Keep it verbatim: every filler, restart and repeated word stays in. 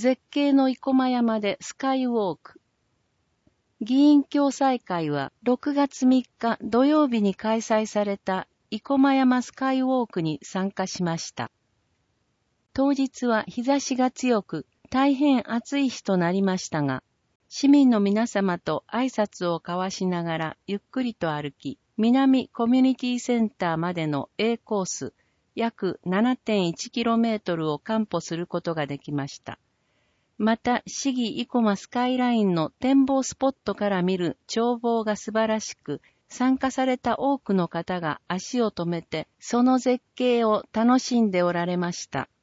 絶景の生駒山でスカイウォーク。議員共済会はろくがつみっか土曜日に開催された生駒山スカイウォークに参加しました。当日は日差しが強く大変暑い日となりましたが、市民の皆様と挨拶を交わしながらゆっくりと歩き、南コミュニティセンターまでの A コース約 ななてんいちキロメートル を完歩することができました。また、市議生駒スカイラインの展望スポットから見る眺望が素晴らしく、参加された多くの方が足を止めて、その絶景を楽しんでおられました。